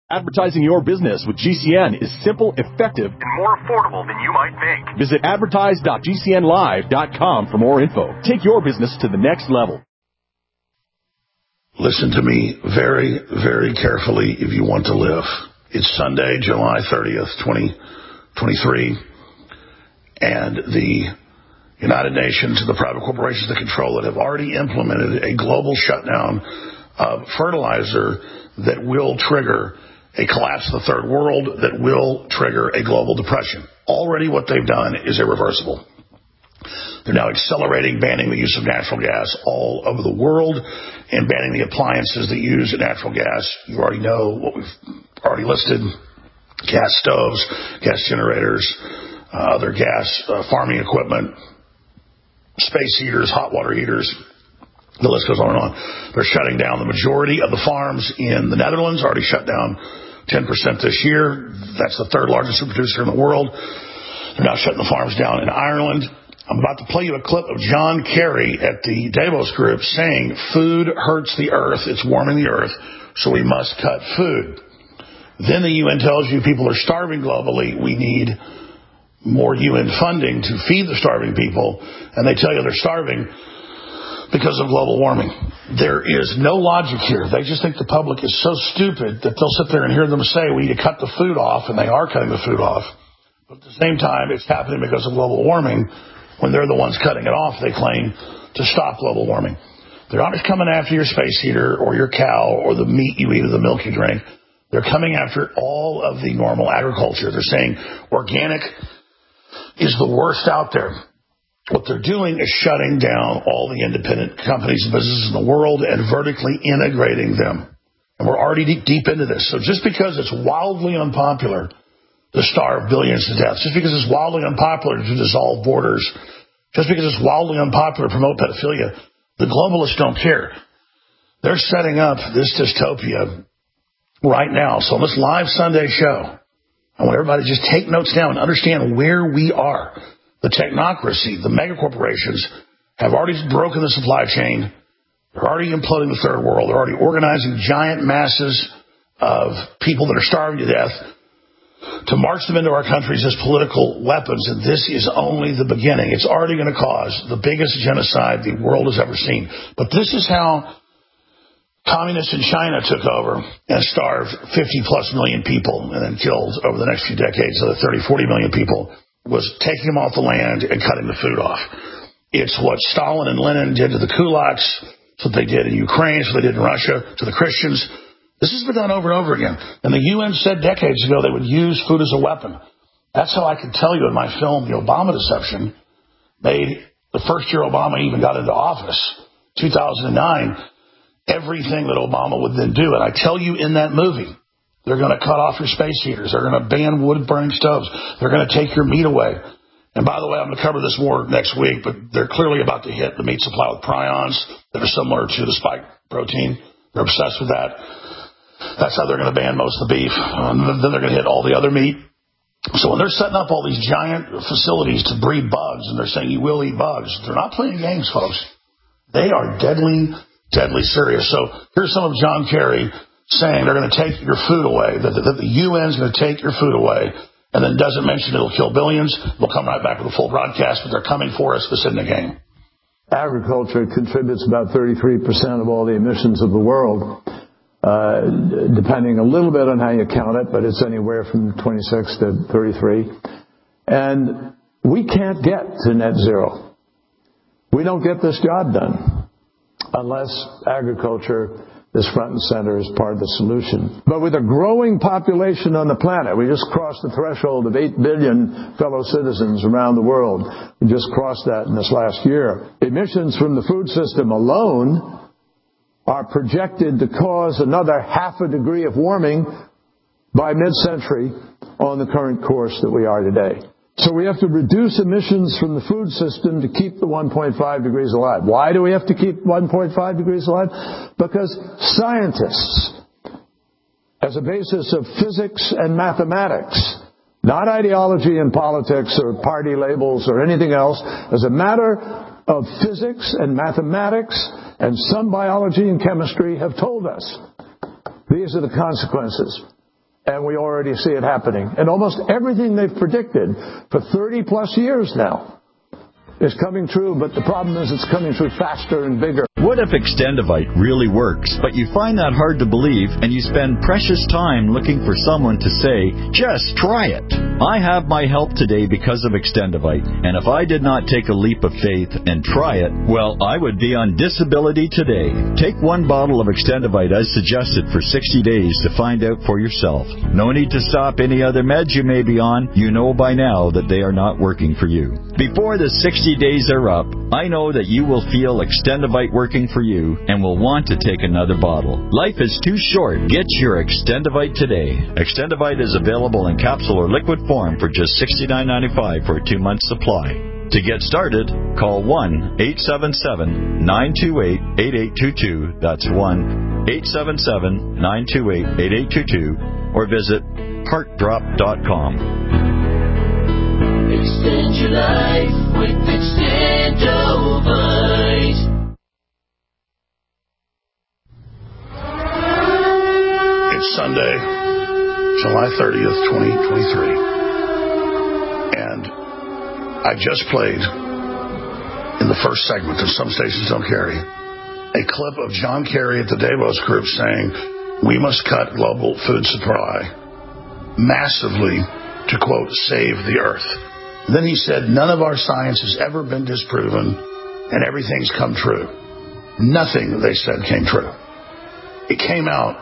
Advertising your business with GCN is simple, effective, and more affordable than you might think. Visit advertise.gcnlive.com for more info. Take your business to the next level. Listen to me very, very carefully if you want to live. It's Sunday, July 30th, 2023, and the United Nations and the private corporations that control it have already implemented a global shutdown of fertilizer that will trigger a collapse of the third world, that will trigger a global depression. Already what they've done is irreversible. They're now accelerating banning the use of natural gas all over the world and banning the appliances that use natural gas. You already know what we've already listed: gas stoves, gas generators, other gas farming equipment, space heaters, hot water heaters. The list goes on and on. They're shutting down the majority of the farms in the Netherlands, already shut down 10% this year. That's the third largest producer in the world. They're now shutting the farms down in Ireland. I'm about to play you a clip of John Kerry at the Davos Group saying food hurts the earth, it's warming the earth, so we must cut food. Then the UN tells you people are starving globally. We need more UN funding to feed the starving people, and they tell you they're starving because of global warming. There is no logic here. They just think the public is so stupid that they'll sit there and hear them say we need to cut the food off, and they are cutting the food off. But at the same time, it's happening because of global warming. When they're the ones cutting it off, they claim to stop global warming. They're not just coming after your space heater or your cow or the meat you eat or the milk you drink. They're coming after all of the normal agriculture. They're saying organic is the worst out there. What they're doing is shutting down all the independent companies and businesses in the world and vertically integrating them. And we're already deep into this. So just because it's wildly unpopular to starve billions to death, just because it's wildly unpopular to dissolve borders, just because it's wildly unpopular to promote pedophilia, the globalists don't care. They're setting up this dystopia right now. So on this live Sunday show, I want everybody to just take notes down and understand where we are. The technocracy, the megacorporations have already broken the supply chain. They're already imploding the third world. They're already organizing giant masses of people that are starving to death to march them into our countries as political weapons. And this is only the beginning. It's already going to cause the biggest genocide the world has ever seen. But this is how communists in China took over and starved 50-plus million people and then killed over the next few decades another 30, 40 million people. Was taking them off the land and cutting the food off. It's what Stalin and Lenin did to the kulaks. It's what they did in Ukraine. It's what they did in Russia to the Christians. This has been done over and over again. And the UN said decades ago they would use food as a weapon. That's how I can tell you in my film, The Obama Deception, made the first year Obama even got into office, 2009, everything that Obama would then do. And I tell you in that movie, they're going to cut off your space heaters. They're going to ban wood-burning stoves. They're going to take your meat away. And by the way, I'm going to cover this more next week, but they're clearly about to hit the meat supply with prions that are similar to the spike protein. They're obsessed with that. That's how they're going to ban most of the beef. And then they're going to hit all the other meat. So when they're setting up all these giant facilities to breed bugs, and they're saying you will eat bugs, they're not playing games, folks. They are deadly, deadly serious. So here's some of John Kerry saying they're going to take your food away, that the UN's going to take your food away, and then doesn't mention it'll kill billions. We'll come right back with a full broadcast, but they're coming for us. This isn't a game. Agriculture contributes about 33% of all the emissions of the world, depending a little bit on how you count it, but it's anywhere from 26 to 33. And we can't get to net zero. We don't get this job done unless agriculture is front and center as part of the solution. But with a growing population on the planet, we just crossed the threshold of 8 billion fellow citizens around the world. We just crossed that in this last year. Emissions from the food system alone are projected to cause another 0.5 degree of warming by mid-century on the current course that we are today. So we have to reduce emissions from the food system to keep the 1.5 degrees alive. Why do we have to keep 1.5 degrees alive? Because scientists, as a basis of physics and mathematics, not ideology and politics or party labels or anything else, as a matter of physics and mathematics and some biology and chemistry have told us these are the consequences And we already see it happening. And almost everything they've predicted for 30 plus years now is coming true, but the problem is it's coming true faster and bigger. What if Extendivite really works, but you find that hard to believe and you spend precious time looking for someone to say, just try it? I have my help today because of Extendivite, and if I did not take a leap of faith and try it, well, I would be on disability today. Take one bottle of Extendivite as suggested for 60 days to find out for yourself. No need to stop any other meds you may be on. You know by now that they are not working for you. Before the 60 days are up, I know that you will feel Extendivite working for you and will want to take another bottle. Life is too short. Get your Extendivite today. Extendivite is available in capsule or liquid form for just $69.95 for a 2-month supply. To get started, call 1-877-928-8822. That's 1-877-928-8822. Or visit heartdrop.com. Extend your life with Extendivite. It's Sunday, July 30th, 2023. And I just played, in the first segment that some stations don't carry, a clip of John Kerry at the Davos Group saying, we must cut global food supply massively to, quote, save the earth. And then he said, none of our science has ever been disproven, and everything's come true. Nothing, they said, came true. It came out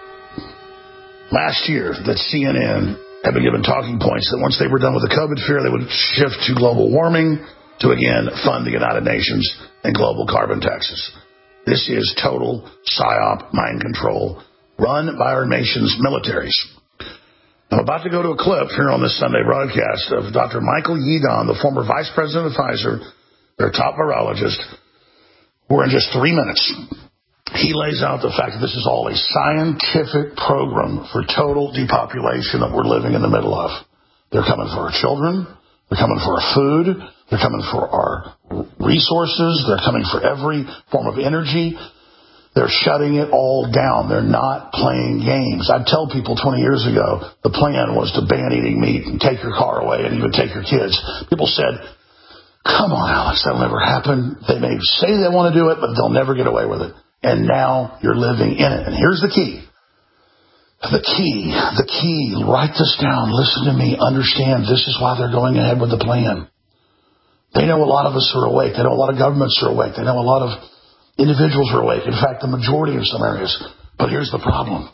last year that CNN had been given talking points that once they were done with the COVID fear, they would shift to global warming to, again, fund the United Nations and global carbon taxes. This is total PSYOP mind control run by our nation's militaries. I'm about to go to a clip here on this Sunday broadcast of Dr. Michael Yeadon, the former vice president of Pfizer, their top virologist. We're in just 3 minutes. He lays out the fact that this is all a scientific program for total depopulation that we're living in the middle of. They're coming for our children. They're coming for our food. They're coming for our resources. They're coming for every form of energy. They're shutting it all down. They're not playing games. I'd tell people 20 years ago the plan was to ban eating meat and take your car away and even take your kids. People said, come on, Alex, that'll never happen. They may say they want to do it, but they'll never get away with it. And now you're living in it. And here's the key. The key, write this down, listen to me, understand this is why they're going ahead with the plan. They know a lot of us are awake. They know a lot of governments are awake. They know a lot of individuals are awake. In fact, the majority in some areas. But here's the problem.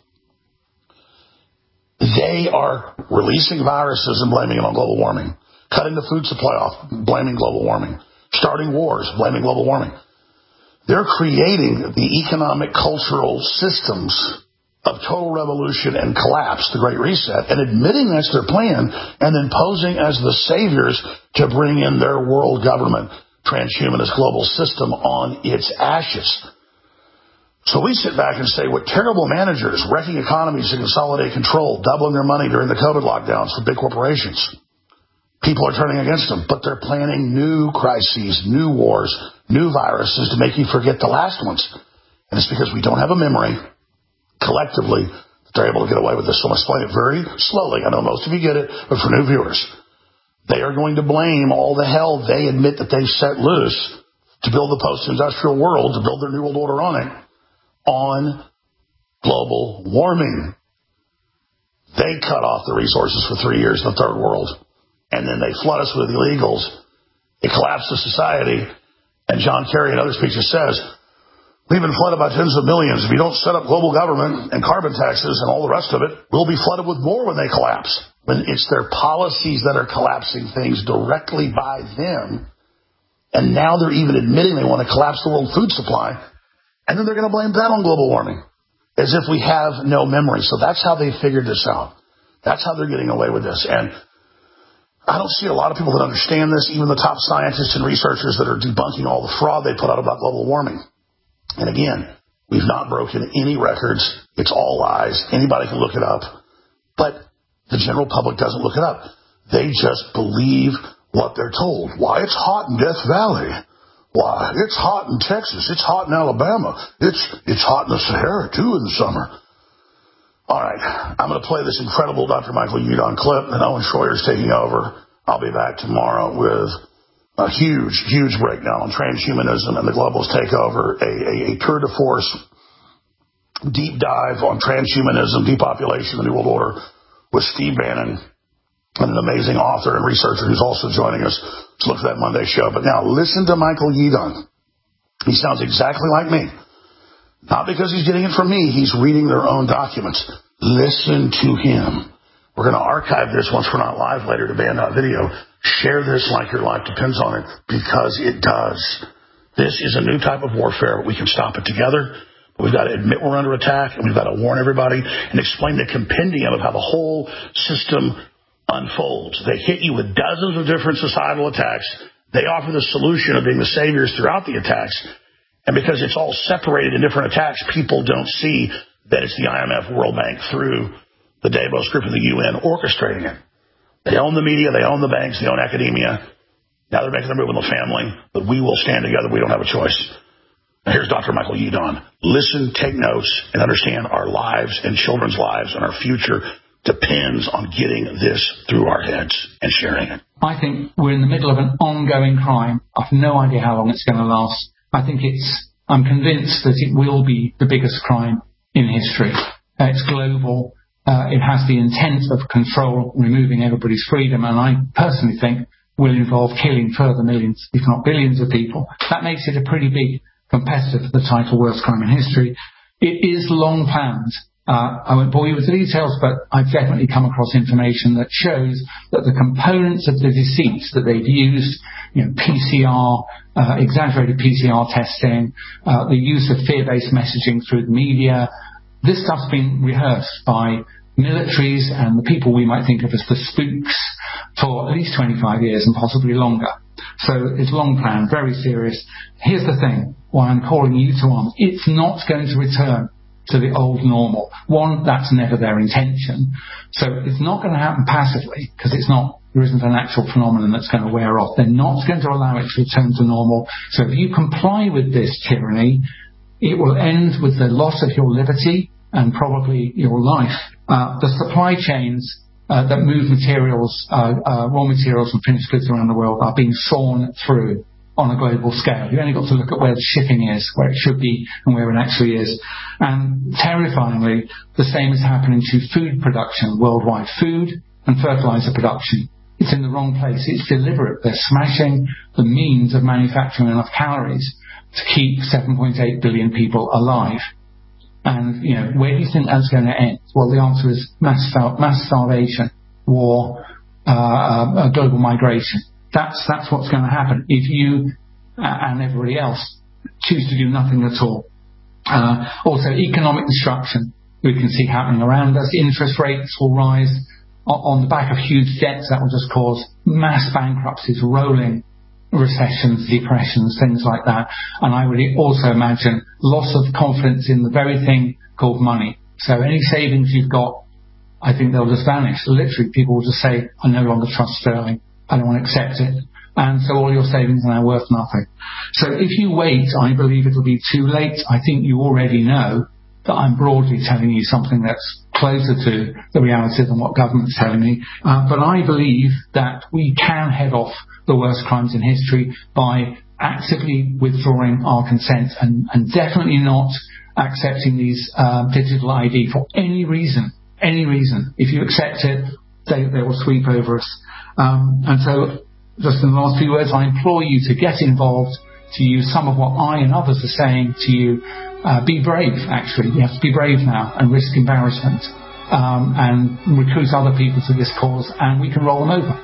They are releasing viruses and blaming it on global warming. Cutting the food supply off, blaming global warming. Starting wars, blaming global warming. They're creating the economic, cultural systems of total revolution and collapse, the Great Reset, and admitting that's their plan, and then posing as the saviors to bring in their world government, transhumanist global system on its ashes. So we sit back and say, what terrible managers, wrecking economies to consolidate control, doubling their money during the COVID lockdowns for big corporations. People are turning against them, but they're planning new crises, new wars, new viruses to make you forget the last ones. And it's because we don't have a memory, collectively, that they're able to get away with this. So I'm going to explain it very slowly. I know most of you get it, but for new viewers, they are going to blame all the hell they admit that they've set loose to build the post-industrial world, to build their new world order on global warming. They cut off the resources for 3 years in the third world. And then they flood us with illegals. It collapses society. And John Kerry in other speeches says, we've been flooded by tens of millions. If you don't set up global government and carbon taxes and all the rest of it, we'll be flooded with more when they collapse. When it's their policies that are collapsing things directly by them. And now they're even admitting they want to collapse the world food supply. And then they're going to blame that on global warming. As if we have no memory. So that's how they figured this out. That's how they're getting away with this. And I don't see a lot of people that understand this, even the top scientists and researchers that are debunking all the fraud they put out about global warming. And again, we've not broken any records. It's all lies. Anybody can look it up. But the general public doesn't look it up. They just believe what they're told. Why, it's hot in Death Valley. Why, it's hot in Texas. It's hot in Alabama. It's hot in the Sahara, too, in the summer. All right, I'm going to play this incredible Dr. Michael Udon clip, and Owen Schroyer's taking over. I'll be back tomorrow with a huge, huge breakdown on transhumanism and the globalist takeover, a tour de force deep dive on transhumanism, depopulation, the New World Order with Steve Bannon, and an amazing author and researcher who's also joining us to look for that Monday show. But now listen to Michael Udon. He sounds exactly like me. Not because he's getting it from me. He's reading their own documents. Listen to him. We're going to archive this once we're not live later to Band.video. Share this like your life depends on it, because it does. This is a new type of warfare. We can stop it together. But we've got to admit we're under attack, and we've got to warn everybody and explain the compendium of how the whole system unfolds. They hit you with dozens of different societal attacks. They offer the solution of being the saviors throughout the attacks. And because it's all separated in different attacks, people don't see that it's the IMF, World Bank, through the Davos group of the UN orchestrating it. They own the media, they own the banks, they own academia. Now they're making their move with the family, but we will stand together. We don't have a choice. Now here's Dr. Michael Udon. Listen, take notes, and understand our lives and children's lives and our future depends on getting this through our heads and sharing it. I think we're in the middle of an ongoing crime. I've no idea how long it's going to last. I'm convinced that it will be the biggest crime in history. It's global. It has the intent of control, removing everybody's freedom, and I personally think will involve killing further millions, if not billions of people. That makes it a pretty big competitor for the title worst crime in history. It is long planned. I won't bore you with the details, but I've definitely come across information that shows that the components of the deceits that they've used, PCR, exaggerated PCR testing, the use of fear-based messaging through the media, this stuff's been rehearsed by militaries and the people we might think of as the spooks for at least 25 years and possibly longer. So it's long planned, very serious. Here's the thing, why I'm calling you to arms. It's not going to return to the old normal. One, that's never their intention. So it's not going to happen passively, because there isn't an actual phenomenon that's going to wear off. They're not going to allow it to return to normal. So if you comply with this tyranny, it will end with the loss of your liberty and probably your life. The supply chains that move materials, raw materials and finished goods around the world are being sawn through on a global scale. You've only got to look at where the shipping is, where it should be, and where it actually is. And terrifyingly, the same is happening to food production worldwide. Food and fertilizer production. It's in the wrong place. It's deliberate. They're smashing the means of manufacturing enough calories to keep 7.8 billion people alive. And, where do you think that's going to end? Well, the answer is mass starvation, war, global migration. That's what's going to happen if you and everybody else choose to do nothing at all. Also, economic destruction we can see happening around us. Interest rates will rise on the back of huge debts. That will just cause mass bankruptcies, rolling recessions, depressions, things like that. And I would also imagine loss of confidence in the very thing called money. So any savings you've got, I think they'll just vanish. Literally, people will just say, I no longer trust sterling. I don't want to accept it. And so all your savings are now worth nothing. So if you wait, I believe it'll be too late. I think you already know that I'm broadly telling you something that's closer to the reality than what government's telling me. But I believe that we can head off the worst crimes in history by actively withdrawing our consent and definitely not accepting these digital ID for any reason. Any reason. If you accept it, they will sweep over us. And so, just in the last few words, I implore you to get involved, to use some of what I and others are saying to you. Be brave, actually. You have to be brave now and risk embarrassment and recruit other people to this cause, and we can roll them over.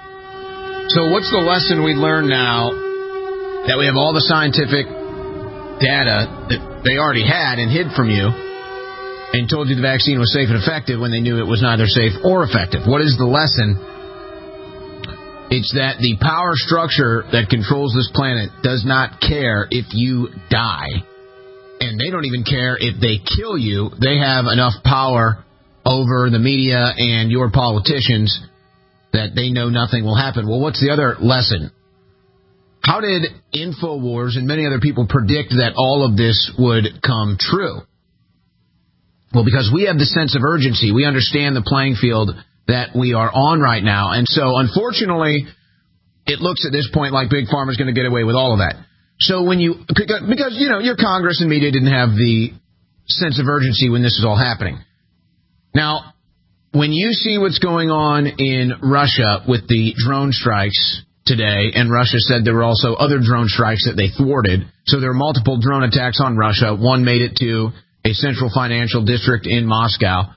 So what's the lesson we learn now that we have all the scientific data that they already had and hid from you and told you the vaccine was safe and effective when they knew it was neither safe or effective? What is the lesson? It's that the power structure that controls this planet does not care if you die. And they don't even care if they kill you. They have enough power over the media and your politicians that they know nothing will happen. Well, what's the other lesson? How did InfoWars and many other people predict that all of this would come true? Well, because we have the sense of urgency. We understand the playing field that we are on right now. And so, unfortunately, it looks at this point like Big Pharma is going to get away with all of that. So because your Congress and media didn't have the sense of urgency when this is all happening. Now, when you see what's going on in Russia with the drone strikes today, and Russia said there were also other drone strikes that they thwarted. So there were multiple drone attacks on Russia. One made it to a central financial district in Moscow.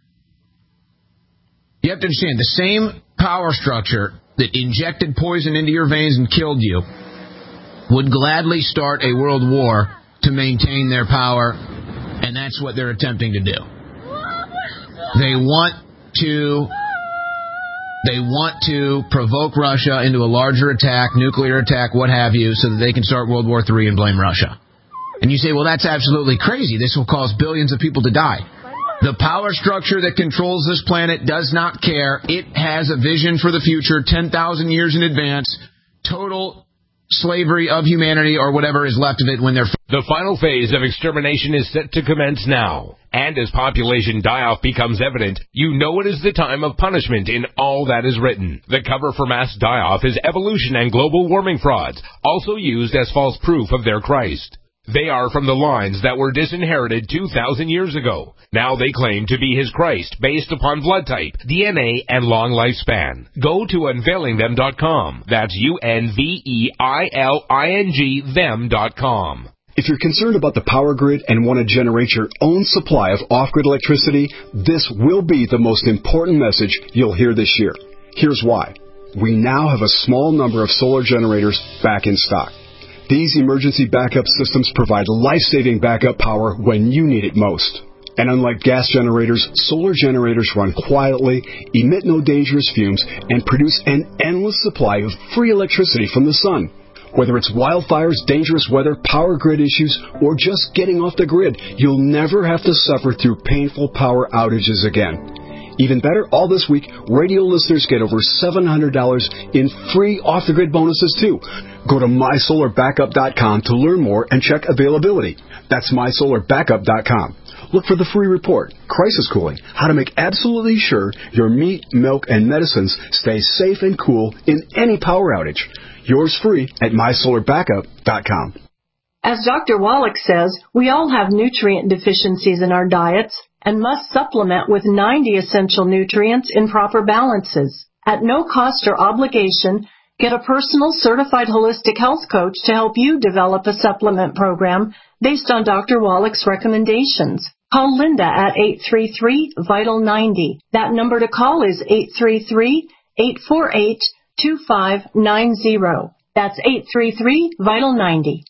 You have to understand, the same power structure that injected poison into your veins and killed you would gladly start a world war to maintain their power, and that's what they're attempting to do. They want to provoke Russia into a larger attack, nuclear attack, what have you, so that they can start World War III and blame Russia. And you say, well, that's absolutely crazy. This will cause billions of people to die. The power structure that controls this planet does not care. It has a vision for the future 10,000 years in advance. Total slavery of humanity, or whatever is left of it when they're... The final phase of extermination is set to commence now. And as population die-off becomes evident, you know it is the time of punishment in all that is written. The cover for mass die-off is evolution and global warming frauds, also used as false proof of their Christ. They are from the lines that were disinherited 2,000 years ago. Now they claim to be his Christ based upon blood type, DNA, and long lifespan. Go to unveilingthem.com. That's UNVEILING them.com. If you're concerned about the power grid and want to generate your own supply of off-grid electricity, this will be the most important message you'll hear this year. Here's why. We now have a small number of solar generators back in stock. These emergency backup systems provide life-saving backup power when you need it most. And unlike gas generators, solar generators run quietly, emit no dangerous fumes, and produce an endless supply of free electricity from the sun. Whether it's wildfires, dangerous weather, power grid issues, or just getting off the grid, you'll never have to suffer through painful power outages again. Even better, all this week, radio listeners get over $700 in free off-the-grid bonuses, too. Go to MySolarBackup.com to learn more and check availability. That's MySolarBackup.com. Look for the free report, Crisis Cooling, how to make absolutely sure your meat, milk, and medicines stay safe and cool in any power outage. Yours free at MySolarBackup.com. As Dr. Wallach says, we all have nutrient deficiencies in our diets and must supplement with 90 essential nutrients in proper balances. At no cost or obligation, get a personal certified holistic health coach to help you develop a supplement program based on Dr. Wallach's recommendations. Call Linda at 833-VITAL-90. That number to call is 833-848-2590. That's 833-VITAL-90.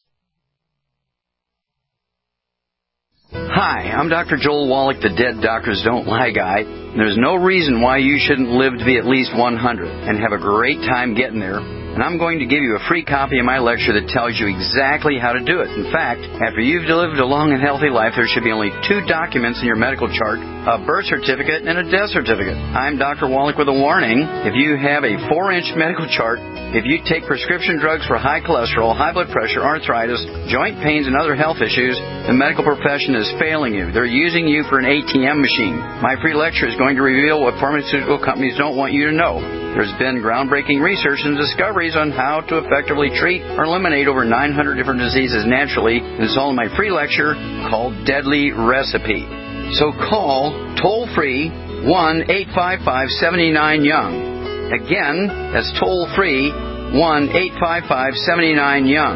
Hi, I'm Dr. Joel Wallach, the Dead Doctors Don't Lie guy. There's no reason why you shouldn't live to be at least 100 and have a great time getting there. And I'm going to give you a free copy of my lecture that tells you exactly how to do it. In fact, after you've lived a long and healthy life, there should be only 2 documents in your medical chart, a birth certificate and a death certificate. I'm Dr. Wallach with a warning. If you have a 4-inch medical chart, if you take prescription drugs for high cholesterol, high blood pressure, arthritis, joint pains, and other health issues, the medical profession is failing you. They're using you for an ATM machine. My free lecture is going to reveal what pharmaceutical companies don't want you to know. There's been groundbreaking research and discoveries on how to effectively treat or eliminate over 900 different diseases naturally, and it's all in my free lecture called Deadly Recipe. So call toll-free 1-855-79-YOUNG. Again, that's toll-free 1-855-79-YOUNG.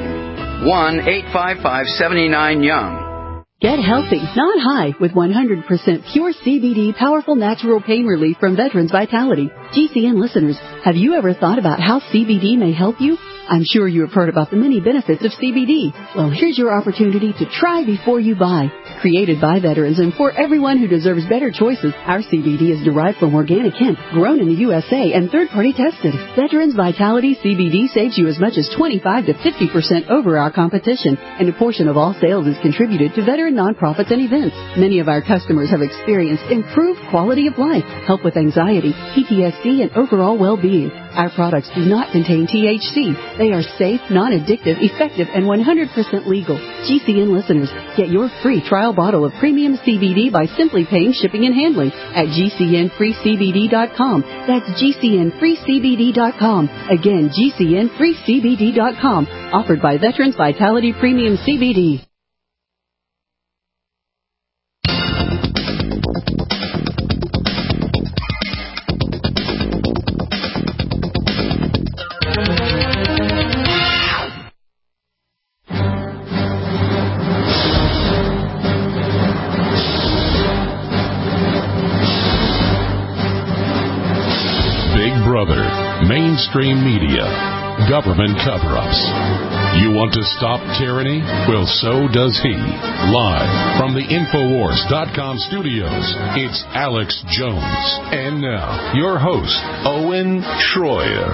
1-855-79-YOUNG. Get healthy, not high, with 100% pure CBD powerful natural pain relief from Veterans Vitality. GCN listeners, have you ever thought about how CBD may help you? I'm sure you have heard about the many benefits of CBD. Well, here's your opportunity to try before you buy. Created by veterans and for everyone who deserves better choices, our CBD is derived from organic hemp, grown in the USA, and third-party tested. Veterans Vitality CBD saves you as much as 25 to 50% over our competition, and a portion of all sales is contributed to veteran nonprofits and events. Many of our customers have experienced improved quality of life, help with anxiety, PTSD, and overall well-being. Our products do not contain THC. They are safe, non-addictive, effective, and 100% legal. GCN listeners, get your free trial bottle of premium CBD by simply paying shipping and handling at GCNFreeCBD.com. That's GCNFreeCBD.com. Again, GCNFreeCBD.com. Offered by Veterans Vitality Premium CBD. Mainstream media, government cover-ups. You want to stop tyranny? Well, so does he. Live from the Infowars.com studios, it's Alex Jones. And now, your host, Owen Schroyer.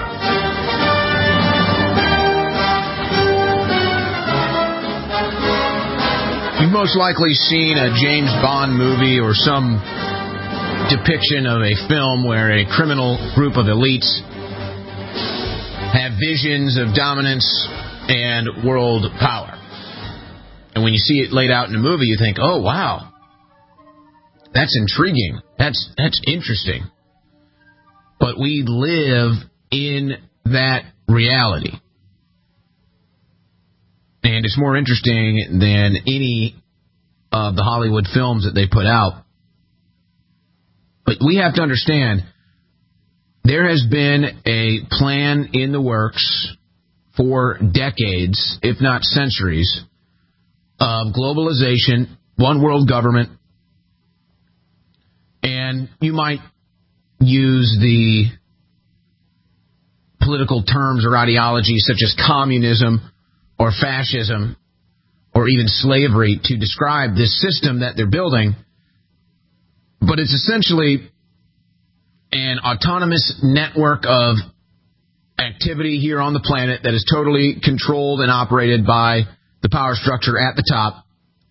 You've most likely seen a James Bond movie or some depiction of a film where a criminal group of elites have visions of dominance and world power. And when you see it laid out in a movie, you think, oh, wow, that's intriguing. That's interesting. But we live in that reality. And it's more interesting than any of the Hollywood films that they put out. But we have to understand, there has been a plan in the works for decades, if not centuries, of globalization, one world government, and you might use the political terms or ideologies such as communism or fascism or even slavery to describe this system that they're building, but it's essentially an autonomous network of activity here on the planet that is totally controlled and operated by the power structure at the top.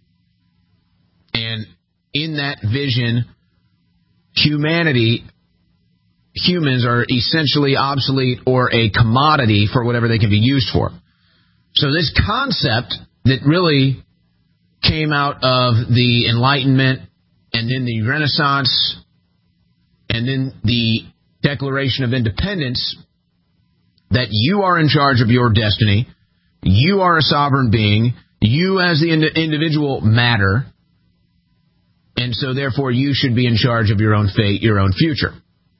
And in that vision, humans are essentially obsolete or a commodity for whatever they can be used for. So this concept that really came out of the Enlightenment and then the Renaissance and then the Declaration of Independence, that you are in charge of your destiny, you are a sovereign being, you as the individual matter, and so therefore you should be in charge of your own fate, your own future.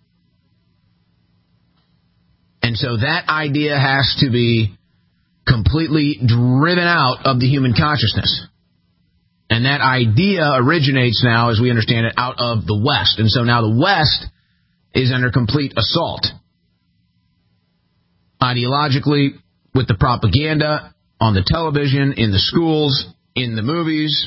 And so that idea has to be completely driven out of the human consciousness. And that idea originates now, as we understand it, out of the West. And so now the West is under complete assault. Ideologically, with the propaganda, on the television, in the schools, in the movies.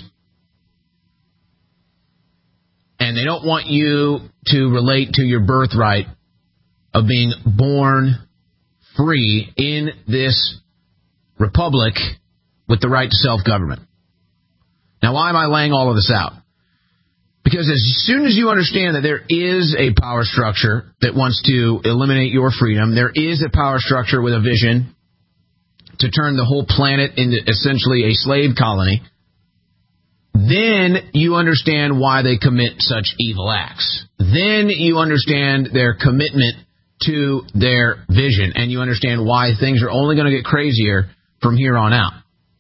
And they don't want you to relate to your birthright of being born free in this republic with the right to self-government. Now, why am I laying all of this out? Because as soon as you understand that there is a power structure that wants to eliminate your freedom, there is a power structure with a vision to turn the whole planet into essentially a slave colony, then you understand why they commit such evil acts. Then you understand their commitment to their vision, and you understand why things are only going to get crazier from here on out.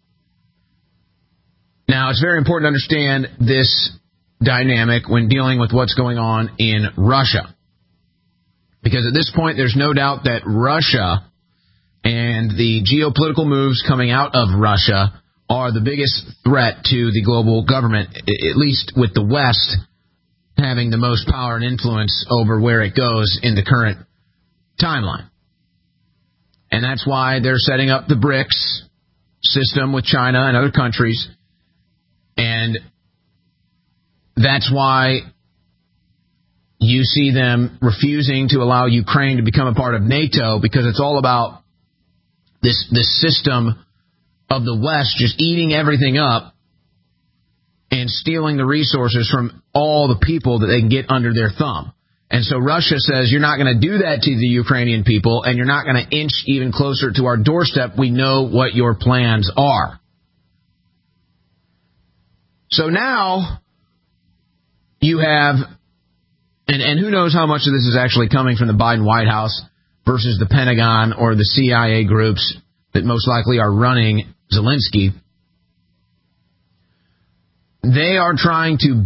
Now, it's very important to understand this dynamic when dealing with what's going on in Russia. Because at this point, there's no doubt that Russia and the geopolitical moves coming out of Russia are the biggest threat to the global government, at least with the West having the most power and influence over where it goes in the current timeline. And that's why they're setting up the BRICS system with China and other countries. And that's why you see them refusing to allow Ukraine to become a part of NATO, because it's all about this system of the West just eating everything up and stealing the resources from all the people that they can get under their thumb. And so Russia says, you're not going to do that to the Ukrainian people, and you're not going to inch even closer to our doorstep. We know what your plans are. So now you have, and who knows how much of this is actually coming from the Biden White House versus the Pentagon or the CIA groups that most likely are running Zelensky. They are trying to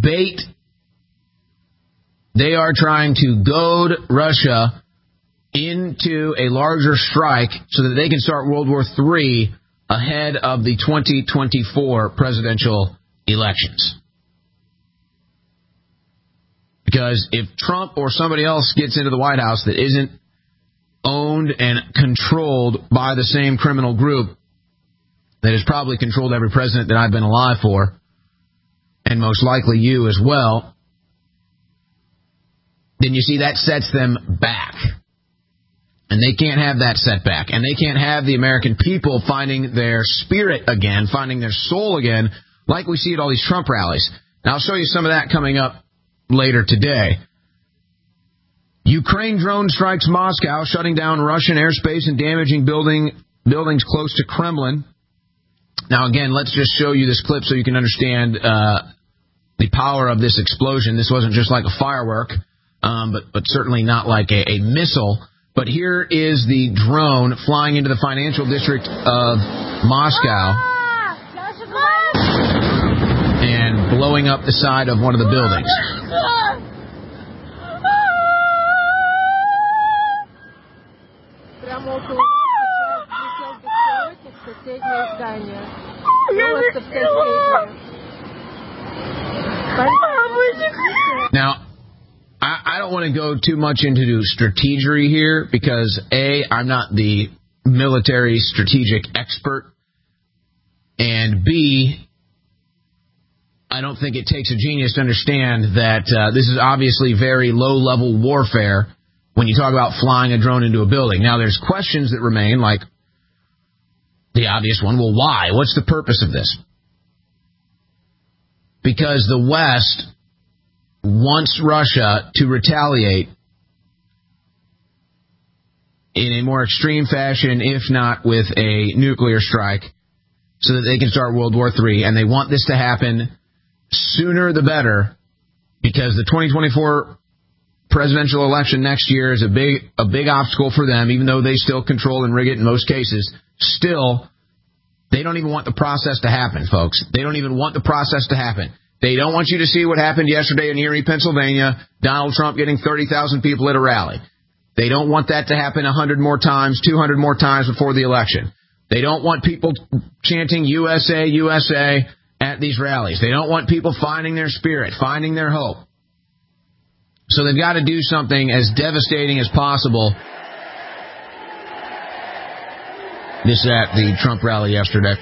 goad Russia into a larger strike so that they can start World War III ahead of the 2024 presidential elections. Because if Trump or somebody else gets into the White House that isn't owned and controlled by the same criminal group that has probably controlled every president that I've been alive for, and most likely you as well, then you see that sets them back. And they can't have that setback. And they can't have the American people finding their spirit again, finding their soul again, like we see at all these Trump rallies. Now, I'll show you some of that coming up later today. Ukraine drone strikes Moscow, shutting down Russian airspace and damaging buildings close to Kremlin. Now, again, let's just show you this clip so you can understand the power of this explosion. This wasn't just like a firework, but certainly not like a missile. But here is the drone flying into the financial district of Moscow and blowing up the side of one of the buildings. Now, I don't want to go too much into strategery here because, A, I'm not the military strategic expert, and B, I don't think it takes a genius to understand that this is obviously very low-level warfare when you talk about flying a drone into a building. Now, there's questions that remain, like the obvious one, well, why? What's the purpose of this? Because the West wants Russia to retaliate in a more extreme fashion, if not with a nuclear strike, so that they can start World War III. And they want this to happen sooner the better, because the 2024 presidential election next year is a big obstacle for them, even though they still control and rig it in most cases. Still, they don't even want the process to happen, folks. They don't even want the process to happen. They don't want you to see what happened yesterday in Erie, Pennsylvania, Donald Trump getting 30,000 people at a rally. They don't want that to happen 100 more times, 200 more times before the election. They don't want people chanting USA, USA at these rallies. They don't want people finding their spirit, finding their hope. So they've got to do something as devastating as possible. This at the Trump rally yesterday.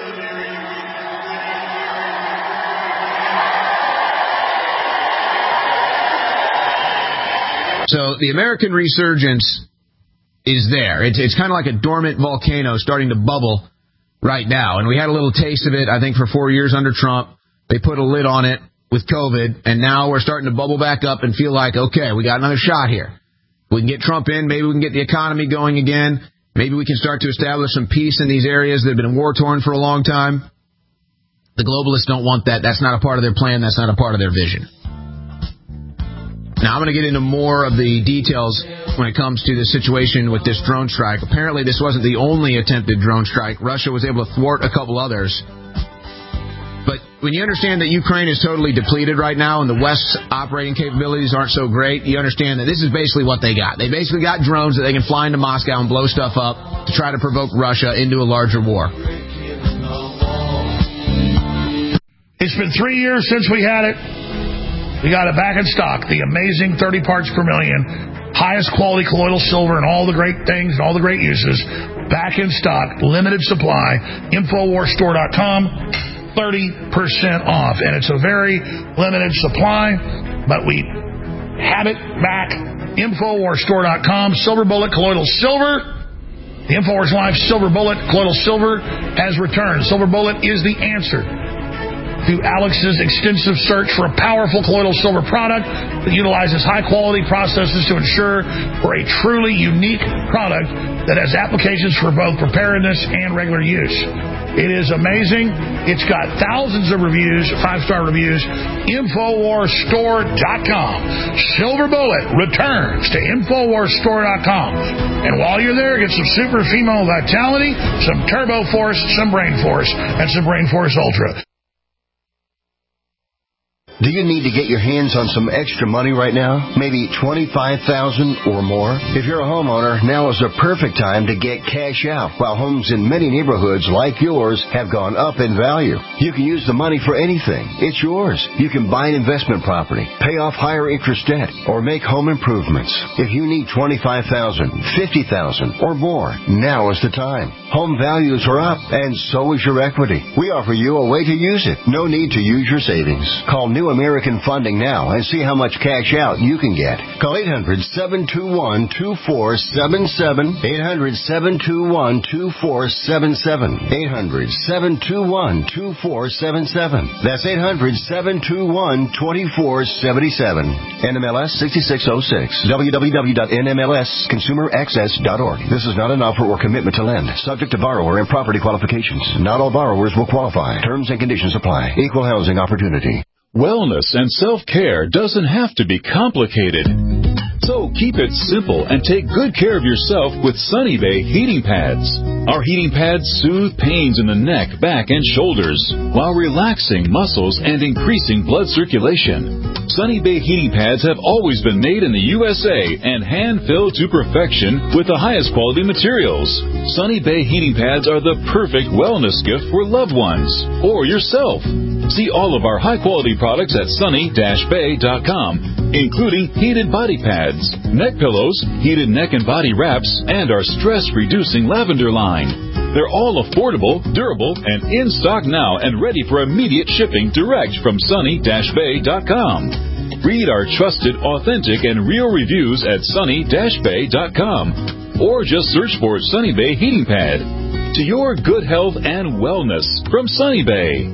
So the American resurgence is there. It's kind of like a dormant volcano starting to bubble right now. And we had a little taste of it, I think, for 4 years under Trump. They put a lid on it with COVID, and now we're starting to bubble back up and feel like, okay, we got another shot here. We can get Trump in. Maybe we can get the economy going again. Maybe we can start to establish some peace in these areas that have been war-torn for a long time. The globalists don't want that. That's not a part of their plan. That's not a part of their vision. Now, I'm going to get into more of the details when it comes to the situation with this drone strike. Apparently, this wasn't the only attempted drone strike. Russia was able to thwart a couple others. But when you understand that Ukraine is totally depleted right now and the West's operating capabilities aren't so great, you understand that this is basically what they got. They basically got drones that they can fly into Moscow and blow stuff up to try to provoke Russia into a larger war. It's been 3 years since we had it. We got it back in stock. The amazing 30 parts per million, highest quality colloidal silver and all the great things and all the great uses. Back in stock, limited supply. InfoWarsStore.com. 30% off, and it's a very limited supply, but we have it back. InfoWarsStore.com. Silver Bullet Colloidal Silver. The InfoWars Live Silver Bullet Colloidal Silver has returned. Silver Bullet is the answer through Alex's extensive search for a powerful colloidal silver product that utilizes high-quality processes to ensure for a truly unique product that has applications for both preparedness and regular use. It is amazing. It's got thousands of reviews, 5-star reviews. InfoWarsStore.com. Silver Bullet returns to InfoWarsStore.com. And while you're there, get some super female vitality, some Turbo Force, some Brain Force, and some Brain Force Ultra. Do you need to get your hands on some extra money right now? Maybe $25,000 or more? If you're a homeowner, now is the perfect time to get cash out while homes in many neighborhoods like yours have gone up in value. You can use the money for anything. It's yours. You can buy an investment property, pay off higher interest debt, or make home improvements. If you need $25,000, $50,000 or more, now is the time. Home values are up, and so is your equity. We offer you a way to use it. No need to use your savings. Call New American Funding now and see how much cash out you can get. Call 800-721-2477. 800-721-2477. 800-721-2477. That's 800-721-2477. NMLS 6606. www.nmlsconsumeraccess.org. This is not an offer or commitment to lend. Subject to borrower and property qualifications. Not all borrowers will qualify. Terms and conditions apply. Equal housing opportunity. Wellness and self-care doesn't have to be complicated. So keep it simple and take good care of yourself with Sunny Bay heating pads. Our heating pads soothe pains in the neck, back, and shoulders while relaxing muscles and increasing blood circulation. Sunny Bay heating pads have always been made in the USA and hand-filled to perfection with the highest quality materials. Sunny Bay heating pads are the perfect wellness gift for loved ones or yourself. See all of our high-quality products at sunny-bay.com, including heated body pads, neck pillows, heated neck and body wraps, and our stress-reducing lavender line. They're all affordable, durable, and in stock now and ready for immediate shipping direct from sunny-bay.com. Read our trusted, authentic, and real reviews at sunny-bay.com or just search for Sunny Bay Heating Pad. To your good health and wellness from Sunny Bay.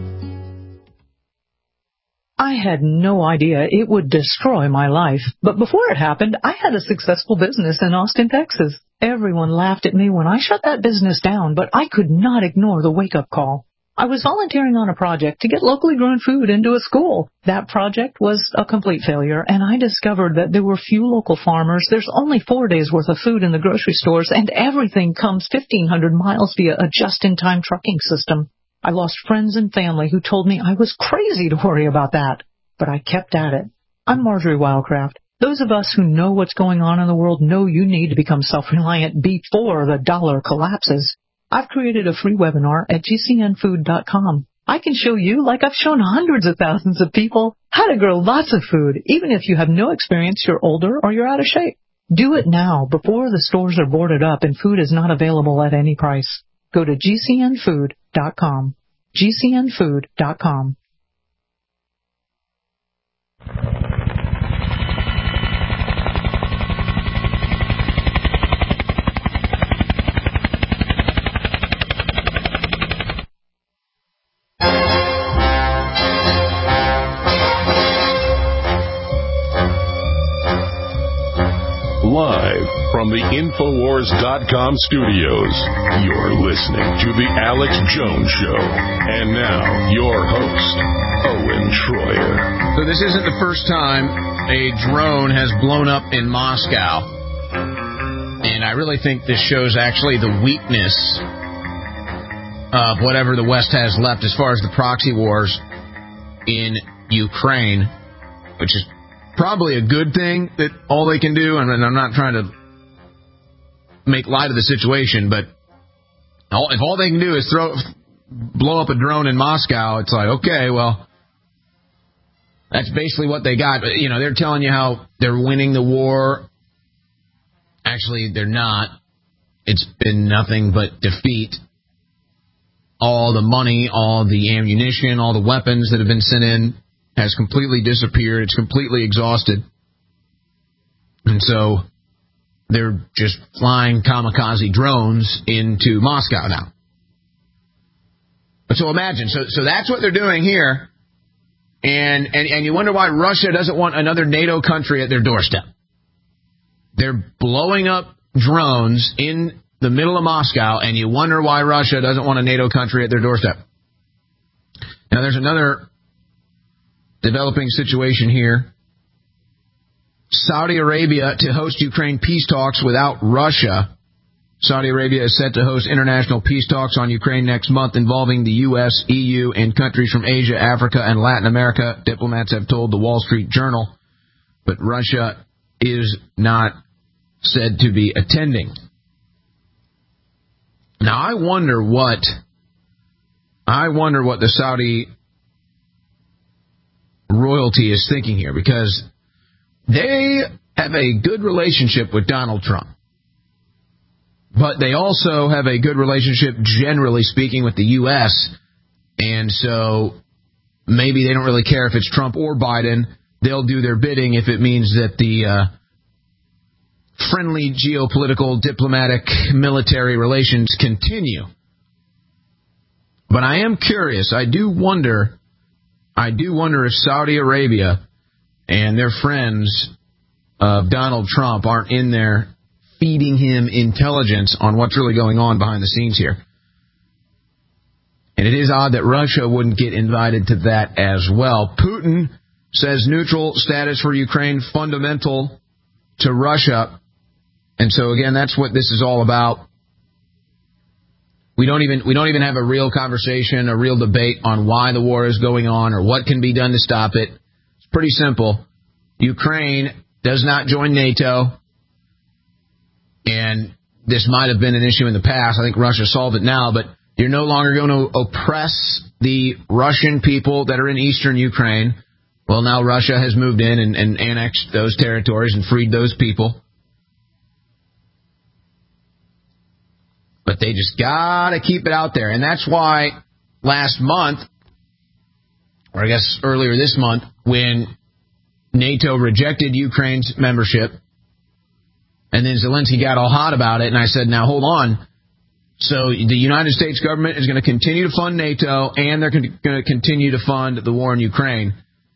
I had no idea it would destroy my life, but before it happened, I had a successful business in Austin, Texas. Everyone laughed at me when I shut that business down, but I could not ignore the wake-up call. I was volunteering on a project to get locally grown food into a school. That project was a complete failure, and I discovered that there were few local farmers. There's only 4 days' worth of food in the grocery stores, and everything comes 1,500 miles via a just-in-time trucking system. I lost friends and family who told me I was crazy to worry about that, but I kept at it. I'm Marjorie Wildcraft. Those of us who know what's going on in the world know you need to become self-reliant before the dollar collapses. I've created a free webinar at gcnfood.com. I can show you, like I've shown hundreds of thousands of people, how to grow lots of food, even if you have no experience, you're older, or you're out of shape. Do it now before the stores are boarded up and food is not available at any price. Go to gcnfood.com. gcnfood.com. Live from the Infowars.com studios, you're listening to The Alex Jones Show. And now, your host, Owen Schroyer. So this isn't the first time a drone has blown up in Moscow. And I really think this shows actually the weakness of whatever the West has left as far as the proxy wars in Ukraine, which is probably a good thing that all they can do, and I'm not trying to make light of the situation, but if all they can do is blow up a drone in Moscow, it's like, okay, well, that's basically what they got. But, you know, they're telling you how they're winning the war. Actually, they're not. It's been nothing but defeat. All the money, all the ammunition, all the weapons that have been sent in has completely disappeared. It's completely exhausted. And so they're just flying kamikaze drones into Moscow now. But so imagine, so that's what they're doing here. And you wonder why Russia doesn't want another NATO country at their doorstep. They're blowing up drones in the middle of Moscow, and you wonder why Russia doesn't want a NATO country at their doorstep. Now, there's another developing situation here. Saudi Arabia to host Ukraine peace talks without Russia. Saudi Arabia is set to host international peace talks on Ukraine next month involving the U.S., EU, and countries from Asia, Africa, and Latin America, diplomats have told the Wall Street Journal. But Russia is not said to be attending. Now, I wonder what the Saudi royalty is thinking here, because they have a good relationship with Donald Trump. But they also have a good relationship, generally speaking, with the U.S., and so maybe they don't really care if it's Trump or Biden. They'll do their bidding if it means that the friendly geopolitical, diplomatic, military relations continue. But I am curious. I do wonder if Saudi Arabia and their friends of Donald Trump aren't in there feeding him intelligence on what's really going on behind the scenes here. And it is odd that Russia wouldn't get invited to that as well. Putin says neutral status for Ukraine fundamental to Russia. And so, again, that's what this is all about. We don't even have a real conversation, a real debate on why the war is going on or what can be done to stop it. It's pretty simple. Ukraine does not join NATO. And this might have been an issue in the past. I think Russia solved it now, but you're no longer going to oppress the Russian people that are in eastern Ukraine. Well, now Russia has moved in and annexed those territories and freed those people. But they just got to keep it out there. And that's why last month, or I guess earlier this month, when NATO rejected Ukraine's membership, and then Zelensky got all hot about it, and I said, now hold on. So the United States government is going to continue to fund NATO, and they're going to continue to fund the war in Ukraine.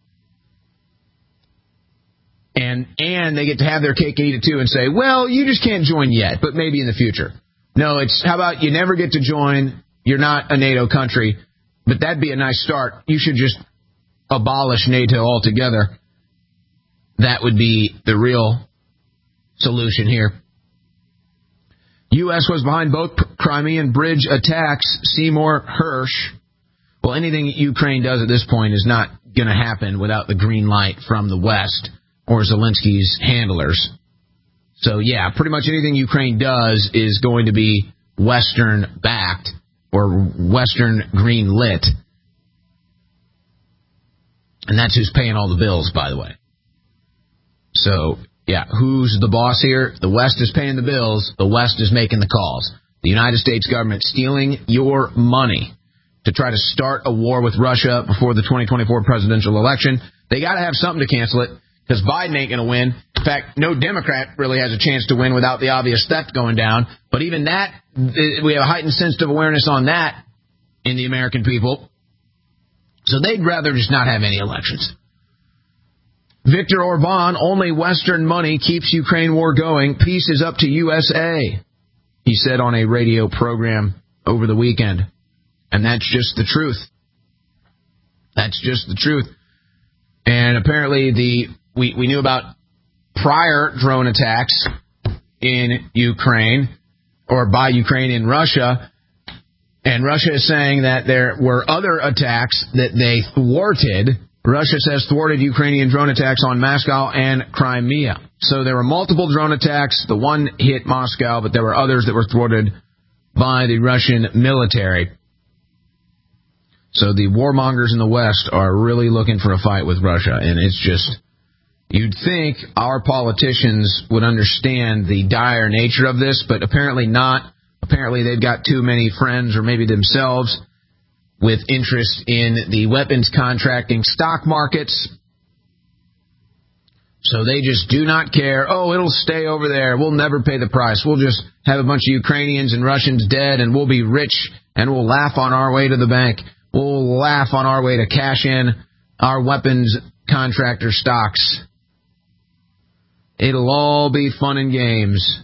And they get to have their cake and eat it too and say, well, you just can't join yet, but maybe in the future. No, it's how about you never get to join, you're not a NATO country, but that'd be a nice start. You should just abolish NATO altogether. That would be the real solution here. U.S. was behind both Crimean bridge attacks, Seymour Hersh. Well, anything Ukraine does at this point is not going to happen without the green light from the West or Zelensky's handlers. So, yeah, pretty much anything Ukraine does is going to be Western-backed or Western green-lit. And that's who's paying all the bills, by the way. So, yeah, who's the boss here? The West is paying the bills. The West is making the calls. The United States government stealing your money to try to start a war with Russia before the 2024 presidential election. They got to have something to cancel it, because Biden ain't going to win. In fact, no Democrat really has a chance to win without the obvious theft going down. But even that, we have a heightened sense of awareness on that in the American people. So they'd rather just not have any elections. Viktor Orban, only Western money keeps Ukraine war going. Peace is up to USA, he said on a radio program over the weekend. And that's just the truth. That's just the truth. And apparently we knew about prior drone attacks in Ukraine, or by Ukraine in Russia. And Russia is saying that there were other attacks that they thwarted. Russia says thwarted Ukrainian drone attacks on Moscow and Crimea. So there were multiple drone attacks. The one hit Moscow, but there were others that were thwarted by the Russian military. So the warmongers in the West are really looking for a fight with Russia. And it's just, you'd think our politicians would understand the dire nature of this, but apparently not. Apparently they've got too many friends, or maybe themselves, with interest in the weapons contracting stock markets. So they just do not care. Oh, it'll stay over there. We'll never pay the price. We'll just have a bunch of Ukrainians and Russians dead, and we'll be rich, and we'll laugh on our way to the bank. We'll laugh on our way to cash in our weapons contractor stocks. It'll all be fun and games.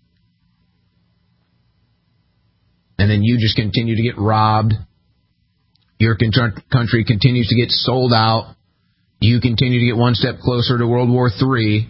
And then you just continue to get robbed. Your country continues to get sold out. You continue to get one step closer to World War III.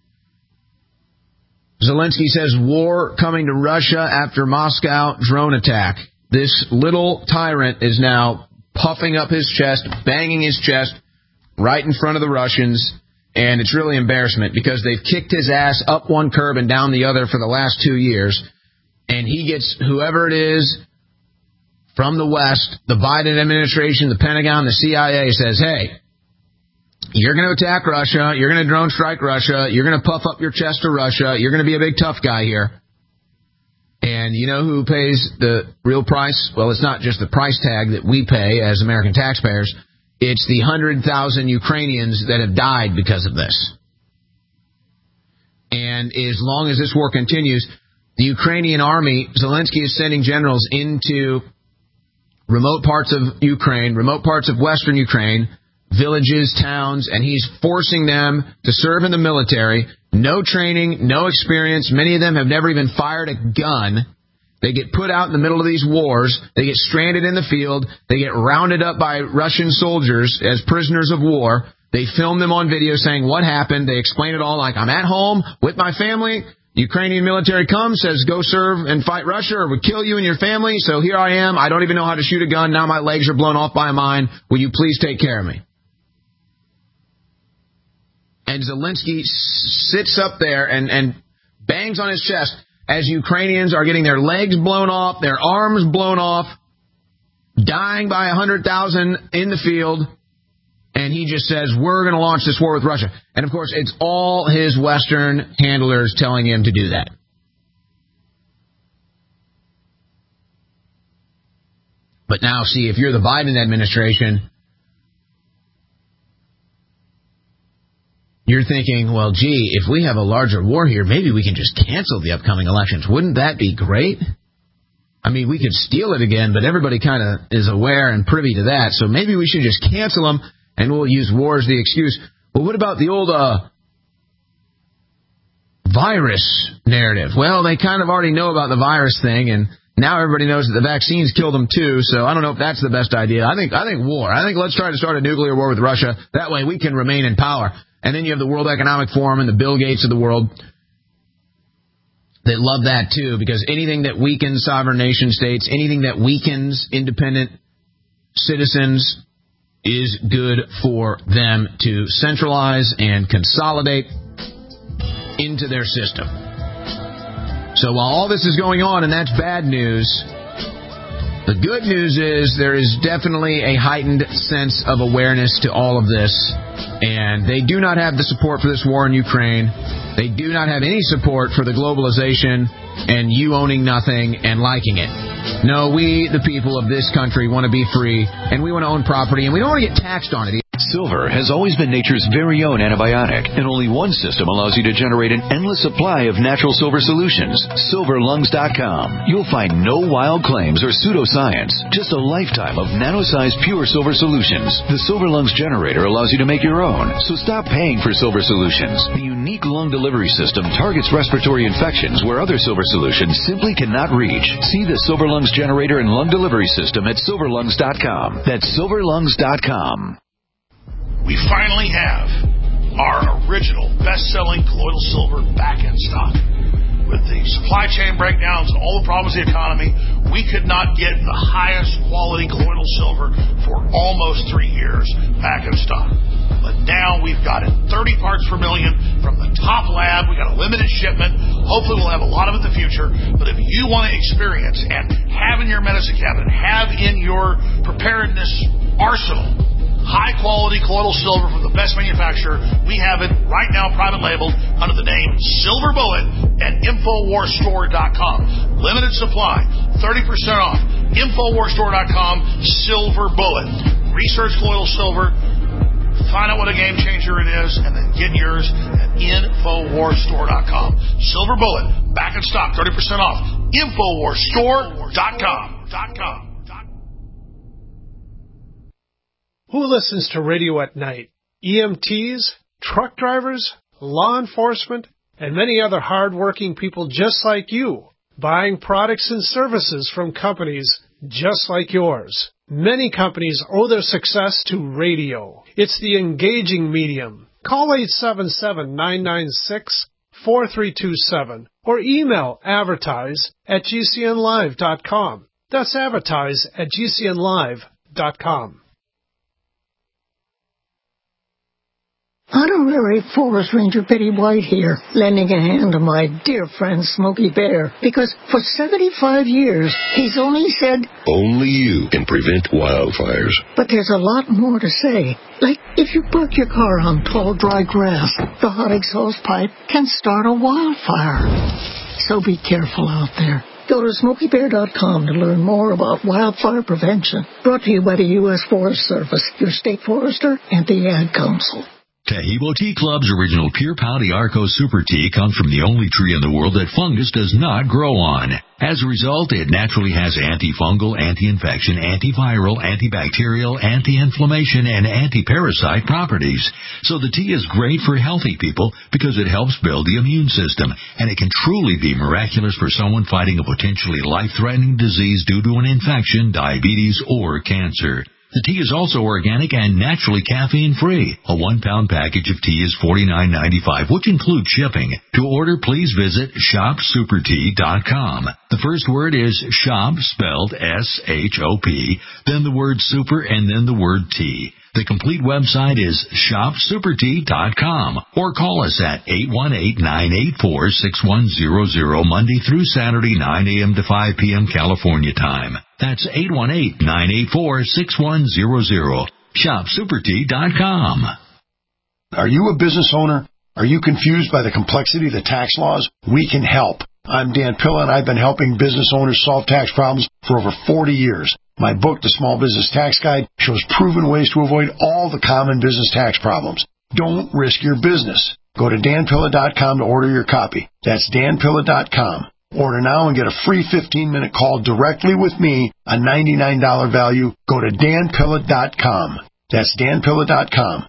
Zelensky says war coming to Russia after Moscow drone attack. This little tyrant is now puffing up his chest, banging his chest right in front of the Russians, and it's really embarrassment because they've kicked his ass up one curb and down the other for the last 2 years, and he gets whoever it is from the West, the Biden administration, the Pentagon, the CIA says, hey, you're going to attack Russia, you're going to drone strike Russia, you're going to puff up your chest to Russia, you're going to be a big tough guy here. And you know who pays the real price? Well, it's not just the price tag that we pay as American taxpayers. It's the 100,000 Ukrainians that have died because of this. And as long as this war continues, the Ukrainian army, Zelensky is sending generals into remote parts of Ukraine, remote parts of western Ukraine, villages, towns, and he's forcing them to serve in the military. No training, no experience. Many of them have never even fired a gun. They get put out in the middle of these wars. They get stranded in the field. They get rounded up by Russian soldiers as prisoners of war. They film them on video saying what happened. They explain it all like, I'm at home with my family. Ukrainian military comes, says, go serve and fight Russia or we'll kill you and your family. So here I am. I don't even know how to shoot a gun. Now my legs are blown off by a mine. Will you please take care of me? And Zelensky sits up there and bangs on his chest as Ukrainians are getting their legs blown off, their arms blown off, dying by 100,000 in the field. And he just says, we're going to launch this war with Russia. And, of course, it's all his Western handlers telling him to do that. But now, see, if you're the Biden administration, you're thinking, well, gee, if we have a larger war here, maybe we can just cancel the upcoming elections. Wouldn't that be great? I mean, we could steal it again, but everybody kind of is aware and privy to that. So maybe we should just cancel them, and we'll use war as the excuse. But what about the old virus narrative? Well, they kind of already know about the virus thing, and now everybody knows that the vaccines killed them too, so I don't know if that's the best idea. I think war. I think let's try to start a nuclear war with Russia. That way we can remain in power. And then you have the World Economic Forum and the Bill Gates of the world that love that too, because anything that weakens sovereign nation states, anything that weakens independent citizens is good for them to centralize and consolidate into their system. So while all this is going on, and that's bad news, the good news is there is definitely a heightened sense of awareness to all of this. And they do not have the support for this war in Ukraine. They do not have any support for the globalization and you owning nothing and liking it. No, we, the people of this country, want to be free, and we want to own property, and we don't want to get taxed on it. Silver has always been nature's very own antibiotic, and only one system allows you to generate an endless supply of natural silver solutions. SilverLungs.com. You'll find no wild claims or pseudoscience, just a lifetime of nano-sized pure silver solutions. The Silver Lungs generator allows you to make your own, so stop paying for silver solutions. The unique lung delivery system targets respiratory infections where other silver solutions simply cannot reach. See the Silver Lungs generator and lung delivery system at SilverLungs.com. That's SilverLungs.com. We finally have our original best-selling colloidal silver back in stock. With the supply chain breakdowns and all the problems of the economy, we could not get the highest quality colloidal silver for almost 3 years back in stock. But now we've got it 30 parts per million from the top lab. We got a limited shipment. Hopefully we'll have a lot of it in the future. But if you want to experience and have in your medicine cabinet, have in your preparedness arsenal, high-quality colloidal silver from the best manufacturer, we have it right now private labeled under the name Silver Bullet at InfoWarsStore.com. Limited supply, 30% off. InfoWarsStore.com, Silver Bullet. Research colloidal silver, find out what a game changer it is, and then get yours at InfoWarsStore.com. Silver Bullet, back in stock, 30% off. InfoWarsStore.com. Who listens to radio at night? EMTs, truck drivers, law enforcement, and many other hard-working people just like you, buying products and services from companies just like yours. Many companies owe their success to radio. It's the engaging medium. Call 877-996-4327 or email advertise@gcnlive.com. That's advertise@gcnlive.com. Honorary Forest Ranger Betty White here, lending a hand to my dear friend Smokey Bear, because for 75 years he's only said, only you can prevent wildfires. But there's a lot more to say. Like, if you park your car on tall, dry grass, the hot exhaust pipe can start a wildfire. So be careful out there. Go to SmokeyBear.com to learn more about wildfire prevention. Brought to you by the U.S. Forest Service, your state forester, and the Ad Council. Taheebo Tea Club's original Pure Pau D'Arco Super Tea comes from the only tree in the world that fungus does not grow on. As a result, it naturally has antifungal, anti-infection, antiviral, antibacterial, anti-inflammation, and anti-parasite properties. So the tea is great for healthy people because it helps build the immune system, and it can truly be miraculous for someone fighting a potentially life-threatening disease due to an infection, diabetes, or cancer. The tea is also organic and naturally caffeine-free. A 1-pound package of tea is $49.95, which includes shipping. To order, please visit shopsupertea.com. The first word is shop, spelled S-H-O-P, then the word super, and then the word tea. The complete website is shopsupertea.com, or call us at 818-984-6100 Monday through Saturday, 9 a.m. to 5 p.m. California time. That's 818-984-6100. Shopsupertea.com. Are you a business owner? Are you confused by the complexity of the tax laws? We can help. I'm Dan Pilla, and I've been helping business owners solve tax problems for over 40 years. My book, The Small Business Tax Guide, shows proven ways to avoid all the common business tax problems. Don't risk your business. Go to danpilla.com to order your copy. That's danpilla.com. Order now and get a free 15-minute call directly with me, a $99 value. Go to danpilla.com. That's danpilla.com.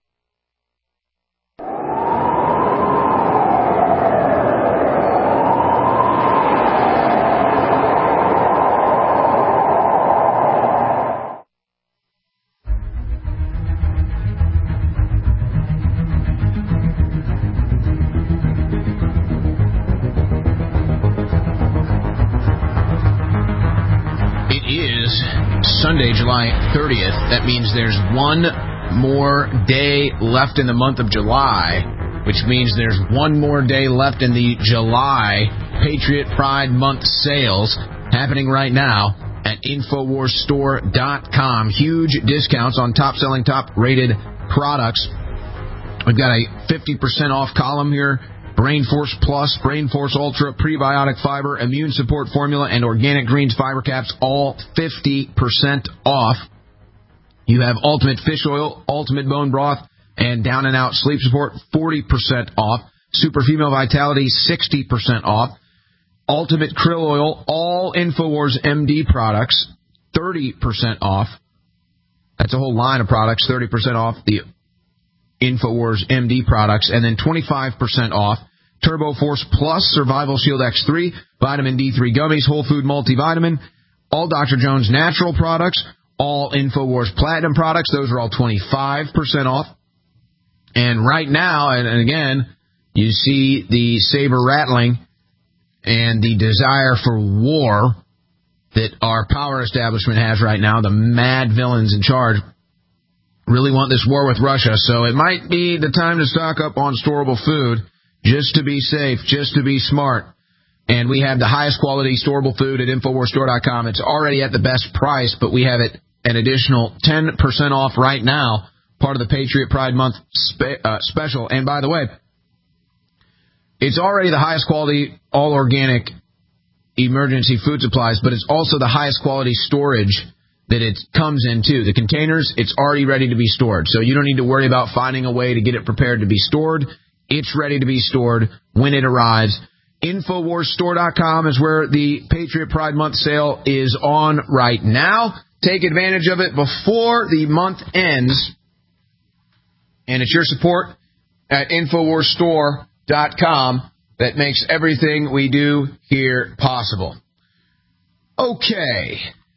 Sunday, July 30th. That means there's one more day left in the month of July, which means there's one more day left in the July Patriot Pride Month sales happening right now at InfoWarsStore.com. Huge discounts on top-selling, top-rated products. We've got a 50% off column here. Brain Force Plus, Brain Force Ultra, Prebiotic Fiber, Immune Support Formula, and Organic Greens Fiber Caps, all 50% off. You have Ultimate Fish Oil, Ultimate Bone Broth, and Down and Out Sleep Support, 40% off. Super Female Vitality, 60% off. Ultimate Krill Oil, all InfoWars MD products, 30% off. That's a whole line of products, 30% off the InfoWars MD products, and then 25% off Turbo Force Plus, Survival Shield X3, Vitamin D3 Gummies, Whole Food Multivitamin, all Dr. Jones Natural products, all InfoWars Platinum products. Those are all 25% off. And right now, and again, you see the saber rattling and the desire for war that our power establishment has right now, the mad villains in charge, really want this war with Russia. So it might be the time to stock up on storable food just to be safe, just to be smart. And we have the highest quality storable food at InfoWarsStore.com. It's already at the best price, but we have it an additional 10% off right now, part of the Patriot Pride Month special. And by the way, it's already the highest quality, all organic emergency food supplies, but it's also the highest quality storage that it comes in, too. The containers, it's already ready to be stored. So you don't need to worry about finding a way to get it prepared to be stored. It's ready to be stored when it arrives. InfoWarsStore.com is where the Patriot Pride Month sale is on right now. Take advantage of it before the month ends. And it's your support at InfoWarsStore.com that makes everything we do here possible. Okay.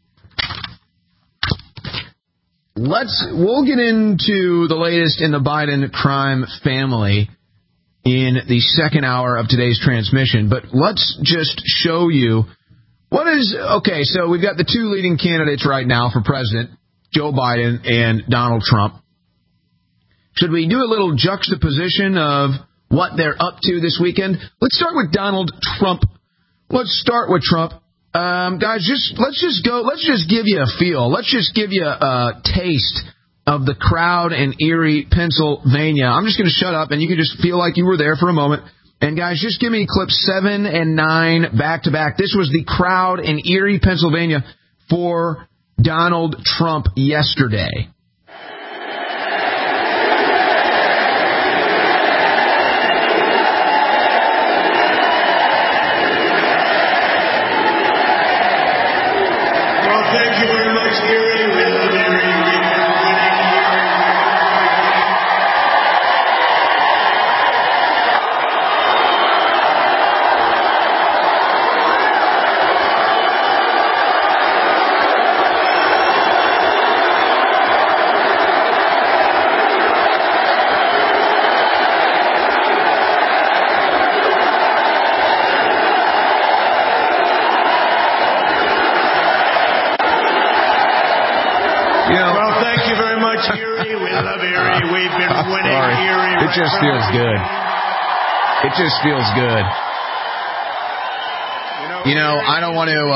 We'll get into the latest in the Biden crime family in the second hour of today's transmission, but let's just show you so we've got the two leading candidates right now for president, Joe Biden and Donald Trump. Should we do a little juxtaposition of what they're up to this weekend? Let's start with Donald Trump. Let's start with Trump. Guys, let's just give you a feel. Let's just give you a taste of the crowd in Erie, Pennsylvania. I'm just going to shut up, and you can just feel like you were there for a moment. And, guys, just give me clips 7 and 9 back-to-back. This was the crowd in Erie, Pennsylvania for Donald Trump yesterday. Thank you very much, Erie. We love Erie. It just feels good. It just feels good. You know, I don't want to...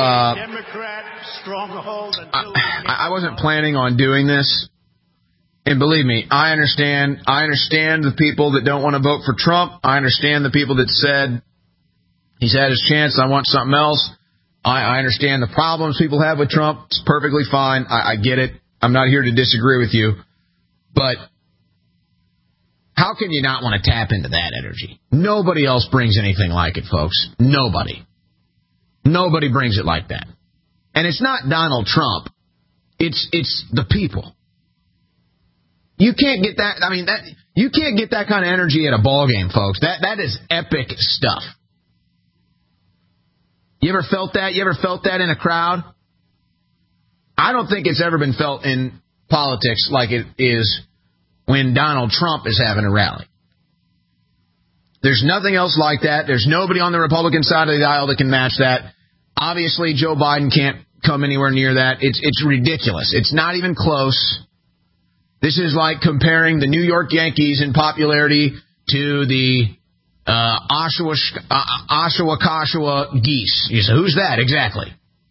I wasn't planning on doing this. And believe me, I understand the people that don't want to vote for Trump. I understand the people that said he's had his chance, I want something else. I understand the problems people have with Trump. It's perfectly fine. I get it. I'm not here to disagree with you. But how can you not want to tap into that energy? Nobody else brings anything like it, folks. Nobody. Nobody brings it like that. And it's not Donald Trump. It's the people. You can't get that. I mean, you can't get that kind of energy at a ball game, folks. That is epic stuff. You ever felt that? You ever felt that in a crowd? I don't think it's ever been felt in politics like it is when Donald Trump is having a rally. There's nothing else like that. There's nobody on the Republican side of the aisle that can match that. Obviously, Joe Biden can't come anywhere near that. It's ridiculous. It's not even close. This is like comparing the New York Yankees in popularity to the Oshawa Geese. You say, who's that exactly?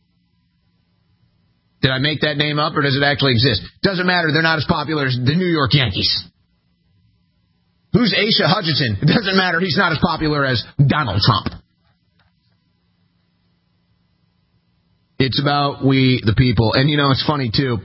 Did I make that name up, or does it actually exist? Doesn't matter. They're not as popular as the New York Yankees. Who's Asa Hutchinson? It doesn't matter. He's not as popular as Donald Trump. It's about we, the people. And, you know, it's funny, too.